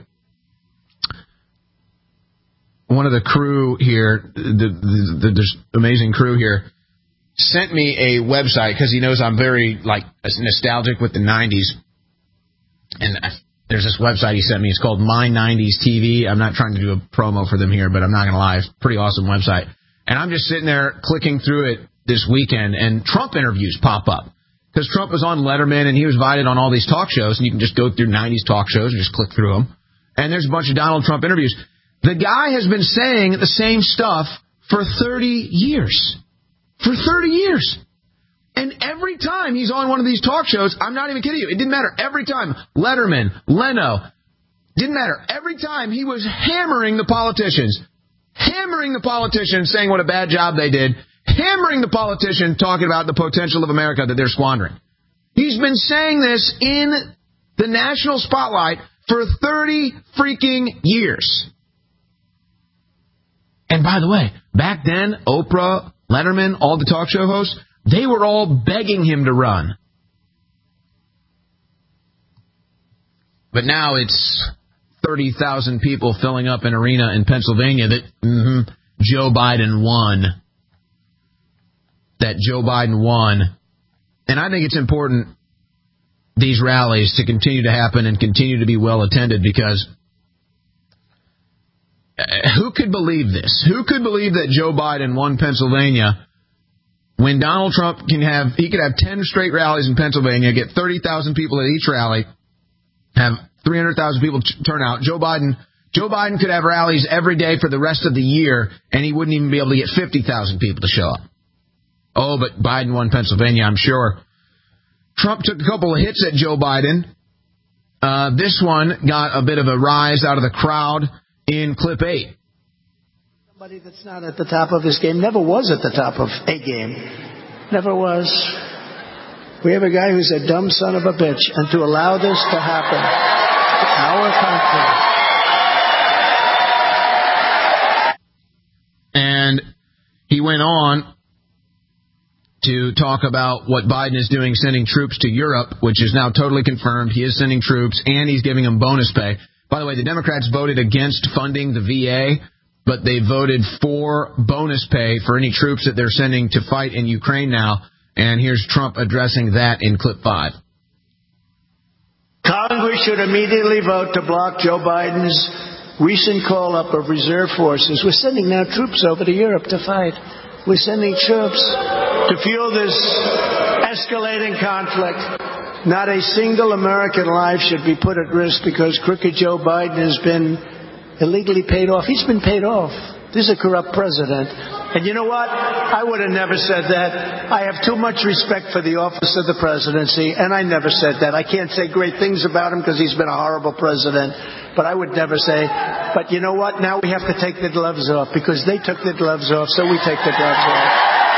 One of the crew here, there's amazing crew here, sent me a website because he knows I'm very, nostalgic with the 90s. And there's this website he sent me. It's called My 90s TV. I'm not trying to do a promo for them here, but I'm not going to lie. It's a pretty awesome website. And I'm just sitting there clicking through it this weekend, and Trump interviews pop up. Because Trump was on Letterman, and he was invited on all these talk shows, and you can just go through 90s talk shows and just click through them. And there's a bunch of Donald Trump interviews. The guy has been saying the same stuff for 30 years. For 30 years. And every time he's on one of these talk shows, I'm not even kidding you, it didn't matter. Every time, Letterman, Leno, didn't matter. Every time he was hammering the politicians, saying what a bad job they did, hammering the politician, talking about the potential of America that they're squandering. He's been saying this in the national spotlight for 30 freaking years. And by the way, back then, Oprah, Letterman, all the talk show hosts, they were all begging him to run. But now it's 30,000 people filling up an arena in Pennsylvania that Joe Biden won. That Joe Biden won. And I think it's important these rallies to continue to happen and continue to be well attended, because who could believe this? Who could believe that Joe Biden won Pennsylvania when Donald Trump could have 10 straight rallies in Pennsylvania, get 30,000 people at each rally, have 300,000 people turn out. Joe Biden could have rallies every day for the rest of the year, and he wouldn't even be able to get 50,000 people to show up. Oh, but Biden won Pennsylvania, I'm sure. Trump took a couple of hits at Joe Biden. This one got a bit of a rise out of the crowd in clip 8. Somebody that's not at the top of his game, never was at the top of a game. Never was. We have a guy who's a dumb son of a bitch, and to allow this to happen, our country. And he went on to talk about what Biden is doing, sending troops to Europe, which is now totally confirmed. He is sending troops, and he's giving them bonus pay. By the way, the Democrats voted against funding the VA, but they voted for bonus pay for any troops that they're sending to fight in Ukraine now. And here's Trump addressing that in clip 5. Congress should immediately vote to block Joe Biden's recent call-up of reserve forces. We're sending now troops over to Europe to fight. We're sending troops to fuel this escalating conflict. Not a single American life should be put at risk because crooked Joe Biden has been illegally paid off. He's been paid off. This is a corrupt president. And you know what? I would have never said that. I have too much respect for the office of the presidency, and I never said that. I can't say great things about him because he's been a horrible president, but I would never say, but you know what? Now we have to take the gloves off because they took the gloves off, so we take the gloves off.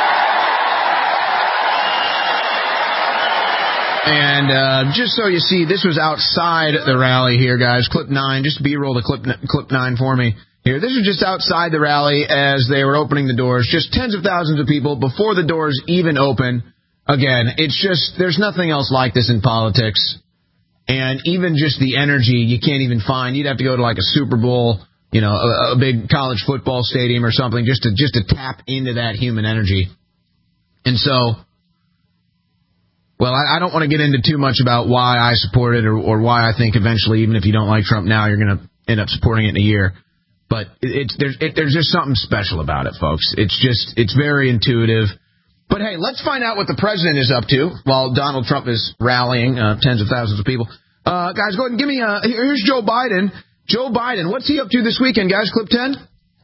And just so you see, this was outside the rally here, guys. Clip 9, just B-roll to clip 9 for me here. This was just outside the rally as they were opening the doors. Just tens of thousands of people before the doors even open. Again, it's just, there's nothing else like this in politics. And even just the energy you can't even find. You'd have to go to like a Super Bowl, you know, a big college football stadium or something just to tap into that human energy. And so, well, I don't want to get into too much about why I support it or why I think eventually, even if you don't like Trump now, you're going to end up supporting it in a year. But there's just something special about it, folks. It's very intuitive. But hey, let's find out what the president is up to while Donald Trump is rallying tens of thousands of people. Guys, go ahead and give me here's Joe Biden. Joe Biden, what's he up to this weekend, guys? Clip 10.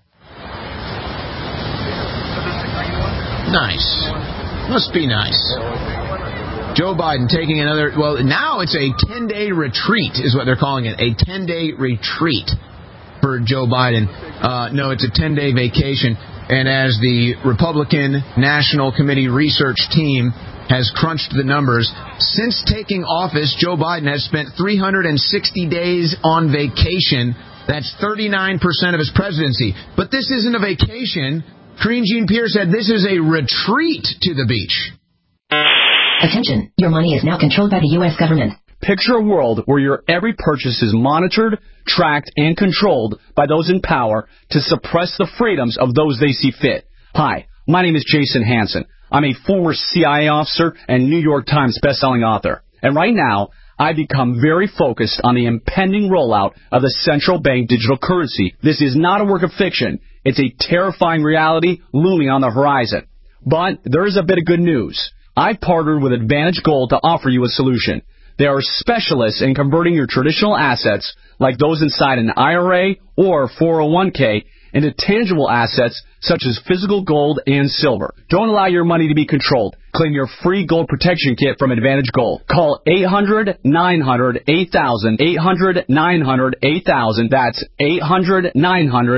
Nice. Must be nice. Joe Biden taking another, well, now it's a 10-day retreat is what they're calling it, a 10-day retreat for Joe Biden. No, it's a 10-day vacation. And as the Republican National Committee research team has crunched the numbers, since taking office, Joe Biden has spent 360 days on vacation. That's 39% of his presidency. But this isn't a vacation. Karine Jean-Pierre said this is a retreat to the beach. Attention, your money is now controlled by the U.S. government. Picture a world where your every purchase is monitored, tracked, and controlled by those in power to suppress the freedoms of those they see fit. Hi, my name is Jason Hansen. I'm a former CIA officer and New York Times bestselling author. And right now, I've become very focused on the impending rollout of the central bank digital currency. This is not a work of fiction. It's a terrifying reality looming on the horizon. But there is a bit of good news. I've partnered with Advantage Gold to offer you a solution. They are specialists in converting your traditional assets, like those inside an IRA or 401k, into tangible assets such as physical gold and silver. Don't allow your money to be controlled. Claim your free gold protection kit from Advantage Gold. Call 800-900-8000, 800-900-8000. That's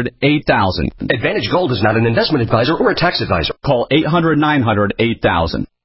800-900-8000. Advantage Gold is not an investment advisor or a tax advisor. Call 800-900-8000.